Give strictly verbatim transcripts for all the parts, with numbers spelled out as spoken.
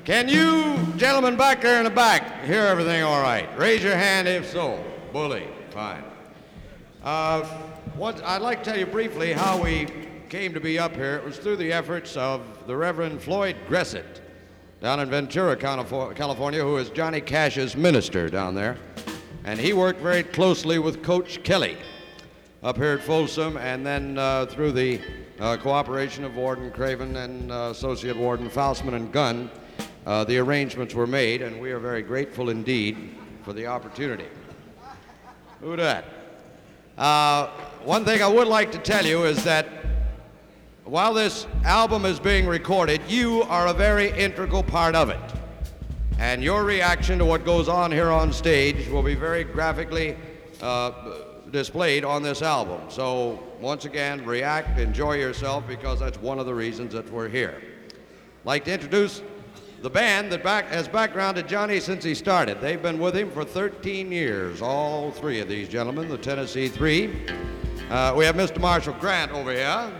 Can you gentlemen back there in the back hear everything all right? Raise your hand if so. Bully. Fine. Uh, what, I'd like to tell you briefly how we came to be up here. It was through the efforts of the Reverend Floyd Gressett down in Ventura, California, who is Johnny Cash's minister down there. And he worked very closely with Coach Kelly up here at Folsom, and then uh, through the uh, cooperation of Warden Craven and uh, Associate Warden Faustman and Gunn, uh, the arrangements were made, and we are very grateful indeed for the opportunity. Who dat? Uh, one thing I would like to tell you is that while this album is being recorded, you are a very integral part of it. And your reaction to what goes on here on stage will be very graphically uh, displayed on this album. So once again, react, enjoy yourself, because that's one of the reasons that we're here. I'd like to introduce the band that back, has backgrounded Johnny since he started. They've been with him for thirteen years, all three of these gentlemen, the Tennessee Three. Uh, we have Mister Marshall Grant over here.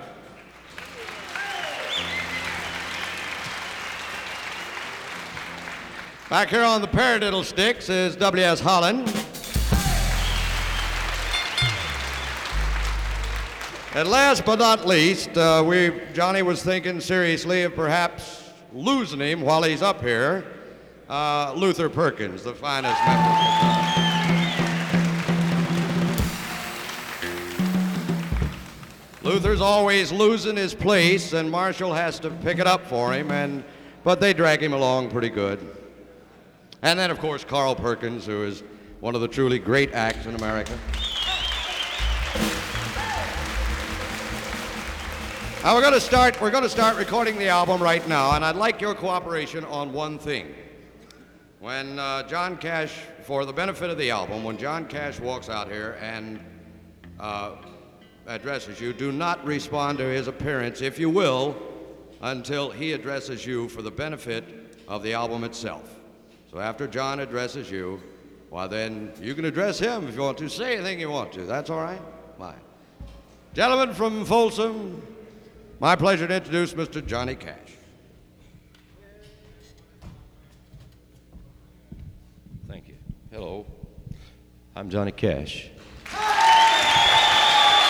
Back here on the paradiddle sticks is W S Holland. And last but not least, uh, we Johnny was thinking seriously of perhaps losing him while he's up here. Uh, Luther Perkins, the finest member. Luther's always losing his place, and Marshall has to pick it up for him, and but they drag him along pretty good. And then, of course, Carl Perkins, who is one of the truly great acts in America. Now we're going to start. We're going to start recording the album right now, and I'd like your cooperation on one thing. When uh, John Cash, for the benefit of the album, when John Cash walks out here and uh, addresses you, do not respond to his appearance, if you will, until he addresses you for the benefit of the album itself. So after John addresses you, well, then you can address him if you want to. Say anything you want to. That's all right? Fine. Gentlemen from Folsom, my pleasure to introduce Mister Johnny Cash. Thank you. Hello. I'm Johnny Cash.